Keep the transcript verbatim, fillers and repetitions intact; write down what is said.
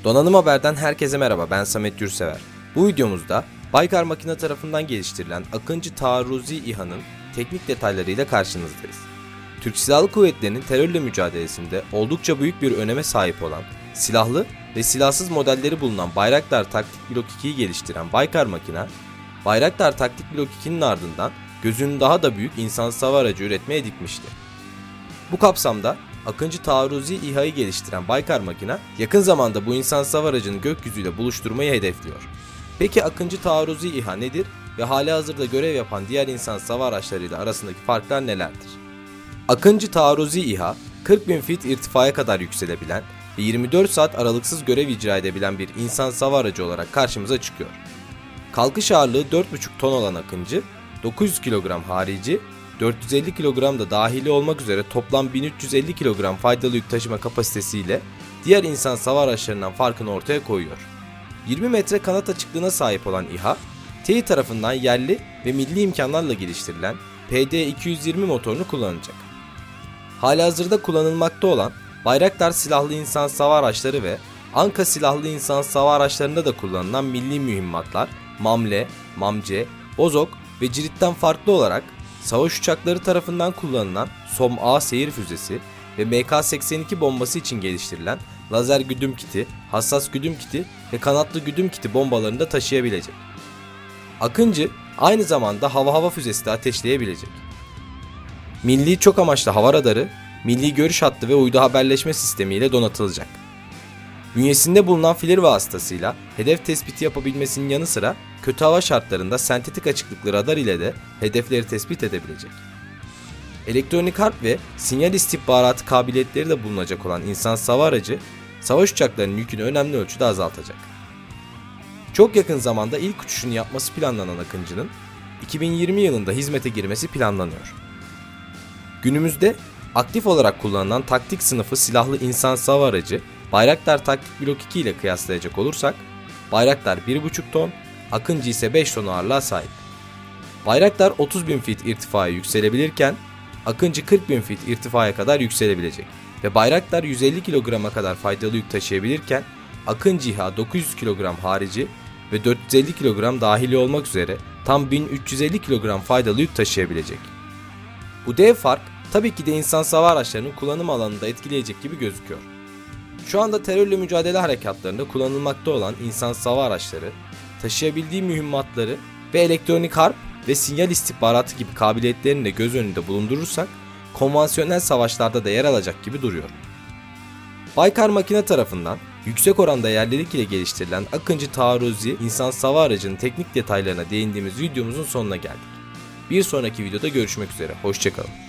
Donanım Haber'den herkese merhaba, ben Samet Gürsever. Bu videomuzda Baykar Makina tarafından geliştirilen Akıncı Taarruzi İHA'nın teknik detaylarıyla karşınızdayız. Türk Silahlı Kuvvetleri'nin terörle mücadelesinde oldukça büyük bir öneme sahip olan, silahlı ve silahsız modelleri bulunan Bayraktar Taktik Blok ikiyi geliştiren Baykar Makina, Bayraktar Taktik Blok ikinin ardından gözünün daha da büyük insansız hava aracı üretmeye dikmişti. Bu kapsamda Akıncı Taarruzi İHA'yı geliştiren Baykar Makina, yakın zamanda bu insansız hava aracını gökyüzüyle buluşturmayı hedefliyor. Peki Akıncı Taarruzi İHA nedir ve halihazırda görev yapan diğer insansız hava araçlarıyla arasındaki farklar nelerdir? Akıncı Taarruzi İHA, kırk bin fit irtifaya kadar yükselebilen ve yirmi dört saat aralıksız görev icra edebilen bir insansız hava aracı olarak karşımıza çıkıyor. Kalkış ağırlığı dört buçuk ton olan Akıncı, dokuz yüz kilogram harici, dört yüz elli kilogram da dahili olmak üzere toplam bin üç yüz elli kilogram faydalı yük taşıma kapasitesiyle diğer insansız hava araçlarından farkını ortaya koyuyor. yirmi metre kanat açıklığına sahip olan İHA, T İ tarafından yerli ve milli imkanlarla geliştirilen P D iki yüz yirmi motorunu kullanacak. Halihazırda kullanılmakta olan Bayraktar silahlı insansız hava araçları ve Anka silahlı insansız hava araçlarında da kullanılan milli mühimmatlar MAMLE, MAMCE, Bozok ve Cirit'ten farklı olarak savaş uçakları tarafından kullanılan SOM-A seyir füzesi ve M K seksen iki bombası için geliştirilen lazer güdüm kiti, hassas güdüm kiti ve kanatlı güdüm kiti bombalarını da taşıyabilecek. Akıncı aynı zamanda hava-hava füzesi de ateşleyebilecek. Milli çok amaçlı hava radarı, milli görüş hattı ve uydu haberleşme sistemi ile donatılacak. Bünyesinde bulunan filir vasıtasıyla hedef tespiti yapabilmesinin yanı sıra kötü hava şartlarında sentetik açıklıklı radar ile de hedefleri tespit edebilecek. Elektronik harp ve sinyal istihbaratı kabiliyetleri de bulunacak olan insansız hava aracı, savaş uçaklarının yükünü önemli ölçüde azaltacak. Çok yakın zamanda ilk uçuşunu yapması planlanan Akıncı'nın iki bin yirmi yılında hizmete girmesi planlanıyor. Günümüzde aktif olarak kullanılan taktik sınıfı silahlı insansız hava aracı Bayraktar Taktik Blok iki ile kıyaslayacak olursak, Bayraktar bir buçuk ton, Akıncı ise beş ton ağırlığa sahip. Bayraktar otuz bin fit irtifaya yükselebilirken, Akıncı kırk bin fit irtifaya kadar yükselebilecek ve Bayraktar yüz elli kilograma kadar faydalı yük taşıyabilirken, Akıncı İHA dokuz yüz kilogram harici ve dört yüz elli kilogram dahili olmak üzere tam bin üç yüz elli kilogram faydalı yük taşıyabilecek. Bu dev fark tabii ki de insansız hava araçlarının kullanım alanını da etkileyecek gibi gözüküyor. Şu anda terörle mücadele harekatlarında kullanılmakta olan insansız hava araçları, taşıyabildiği mühimmatları ve elektronik harp ve sinyal istihbaratı gibi kabiliyetlerini de göz önünde bulundurursak, konvansiyonel savaşlarda da yer alacak gibi duruyor. Baykar Makina tarafından yüksek oranda yerlilik ile geliştirilen Akıncı Taarruzi insansız hava aracının teknik detaylarına değindiğimiz videomuzun sonuna geldik. Bir sonraki videoda görüşmek üzere, hoşça kalın.